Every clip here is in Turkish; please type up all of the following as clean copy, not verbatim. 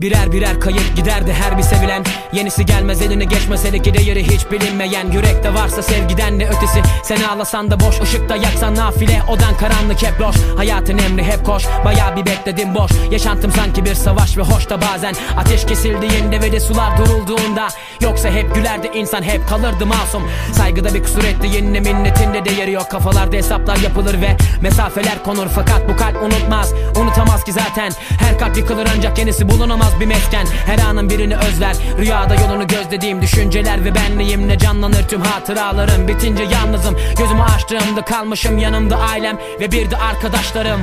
Birer birer kayıp giderdi her bir sevilen. Yenisi gelmez eline geçmez hele ki değeri hiç bilinmeyen. Yürekte varsa sevgiden ne ötesi. Sen ağlasan da boş, ışıkta yaksan nafile. Odan karanlık hep loş, hayatın emri hep koş. Bayağı bir bekledim boş, yaşantım sanki bir savaş ve hoş da bazen. Ateş kesildiğinde ve de sular durulduğunda. Yoksa hep gülerdi insan, hep kalırdı masum. Saygıda bir kusur ettiğinde minnetinde değeri yok. Kafalarda hesaplar yapılır ve mesafeler konur. Fakat bu kalp unutmaz, unutamaz ki zaten. Her kalp yıkılır ancak yenisi bulunamaz bir mesken. Her anın birini özler, rüyada yolunu gözlediğim düşünceler ve benliğimle canlanır tüm hatıralarım. Bitince yalnızım, gözümü açtığımda kalmışım yanımda ailem ve bir de arkadaşlarım.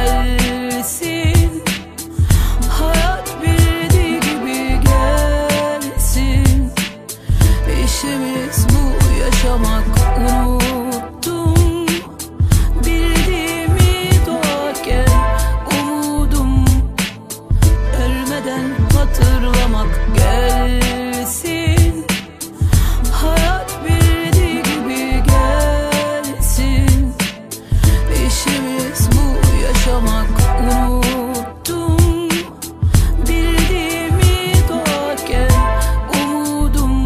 Gelsin, hayat bildiği gibi gelsin. İşimiz bu, yaşamak unuttum. Bildiğimi doğarken umudum, ölmeden hatırlamak. Gelsin, hayat bildiği gibi gelsin. İşimiz bu, yaşamak unuttum. Bildiğimi doğarken umudum,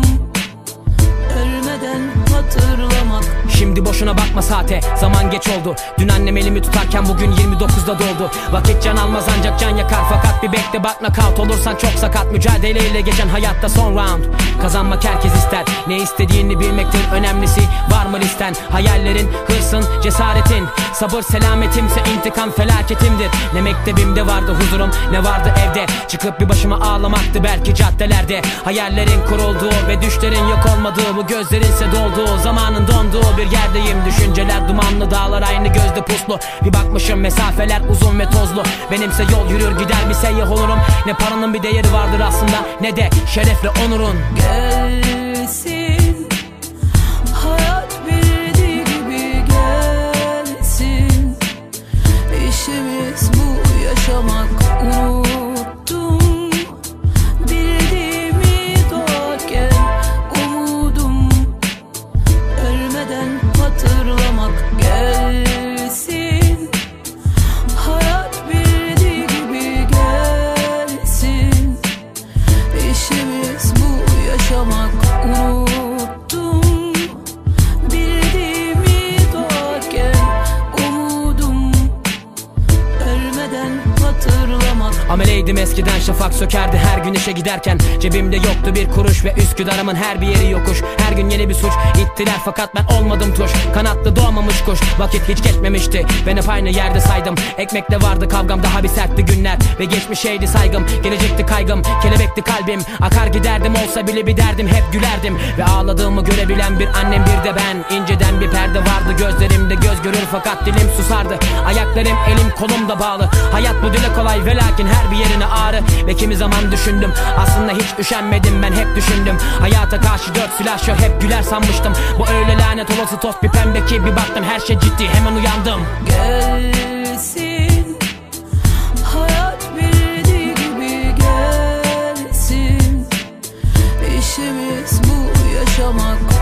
ölmeden hatırlamak. Şimdi boşuna bakma saate, zaman geç oldu. Dün annem elimi tutarken bugün 29'da doldu. Vakit can almaz ancak can yakar. Fakat bir bekle bak, knockout olursan çok sakat. Mücadeleyle geçen hayatta son round. Kazanmak herkes ister, ne istediğini bilmektir önemlisi. Var mı listen, hayallerin, hırsın, cesaretin. Sabır selametimse intikam felaketimdir. Ne mektebimde vardı huzurum, ne vardı evde. Çıkıp bir başıma ağlamaktı belki caddelerde. Hayallerin kurulduğu ve düşlerin yok olmadığı, bu gözlerinse dolduğu, zamanın donduğu bir yerdeyim. Düşünceler dumanlı, dağlar aynı gözde puslu. Bir bakmışım mesafeler uzun ve tozlu. Benimse yol yürür gider bir seyyah olurum. Ne paranın bir değeri vardır aslında, ne de şerefle onurun. Gelsin, hayat bildiği gibi gelsin. İşimiz bu, yaşamak unuttum. Bildiğimi doğarken umudum, ölmeden hatırlamak. Gelsin, hayat bildiği gibi gelsin. İşimiz bu, yaşamak unuttum. Bildiğimi doğarken umudum, ölmeden hatırlamak. Ameleydim eskiden, şafak sökerdi her gün işe giderken. Cebimde yoktu bir kuruş ve Üsküdar'ımın her bir yeri yokuş. Her gün yeni bir suç ittiler fakat ben olmadım tuş. Kanatlı doğmamış kuş, vakit hiç geçmemişti. Ben hep aynı yerde saydım. Ekmekle vardı kavgam, daha bir sertti günler. Ve geçmişeydi saygım, gelecekti kaygım. Kelebekti kalbim, akar giderdim, olsa bile bir derdim. Hep gülerdim ve ağladığımı görebilen bir annem bir de ben. İnceden bir perde vardı gözlerimde, göz görür fakat dilim susardı. Ayaklarım elim kolum da bağlı. Hayat bu dile kolay ve lakin her bir yerine ağrı. Ve kimi zaman düşündüm, aslında hiç üşenmedim, ben hep düşündüm. Hayata karşı 4 silahşör hep güler sanmıştım. Bu öyle lanet olası toz bir pembe ki bir baktım her şey ciddi, hemen uyandım. Gelsin, hayat bildiği gibi gelsin. İşimiz bu, yaşamak